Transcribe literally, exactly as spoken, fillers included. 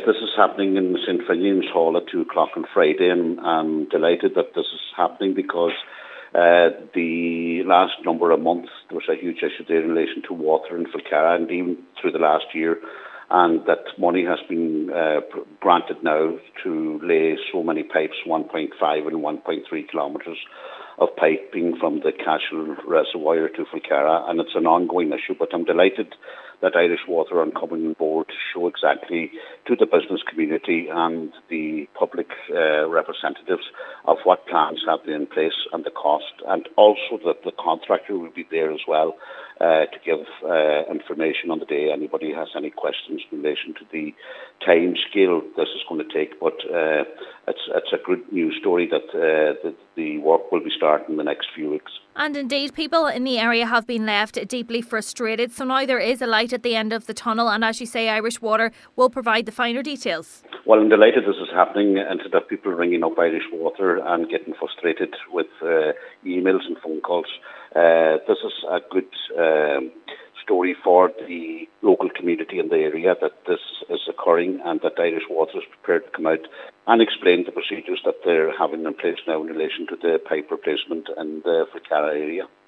this is happening in Saint Finian's Hall at two o'clock on Friday, and I'm delighted that this is happening because uh, the last number of months there was a huge issue there in relation to water in Falcarragh, and even through the last year, and that money has been uh, granted now to lay so many pipes, one point five and one point three kilometres of piping from the Cashel Reservoir to Falcarragh, and it's an ongoing issue, but I'm delighted that Irish Water are coming on board to show exactly to the business community and the public uh, representatives of what plans have been in place and the cost, and also that the contractor will be there as well uh, to give uh, information on the day anybody has any questions in relation to the time scale this is going to take. But uh, it's, it's a good news story that, uh, that the work will be starting in the next few weeks. And indeed, people in the area have been left deeply frustrated. So now there is a light at the end of the tunnel, and as you say, Irish Water will provide the finer details. Well, I'm delighted this is happening, and to that people ringing up Irish Water and getting frustrated with uh, emails and phone calls. Uh, this is a good um, story for the local community in the area that this is occurring, and that Irish Water is prepared to come out and explain the procedures that they're having in place now in relation to the pipe replacement in the Falcarragh area.